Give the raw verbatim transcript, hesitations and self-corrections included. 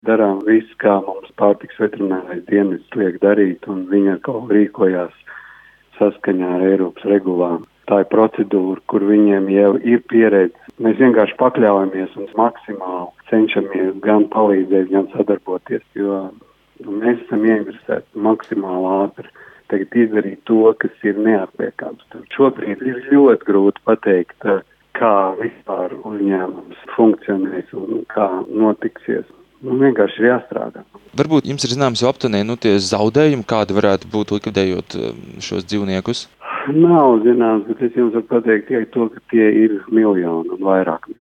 darām visu, kā mums pārtiks veterinārais dienests liek darīt, un viņi atkal rīkojās saskaņā ar Eiropas regulām. Tā ir procedūra, kur viņiem jau ir pieredze. Mēs vienkārši pakļaujamies un maksimāli cenšamies gan palīdzēt, gan sadarboties, jo mēs esam ieinteresēti maksimāli ātri tagad izdarīt to, kas ir neatliekams. Šobrīd ir ļoti grūti pateikt, kā vispār uzņēmums funkcionēs un kā notiksies. Nu, vienkārši ir jāstrādā. Varbūt jums ir zināms jau aptuveni, nu, tie zaudējumi, kādi varētu būt likvidējot šos dzīvniekus? Nav zināms, bet es jums varu pateikt tikai to, ka tie ir miljoni un vairāk.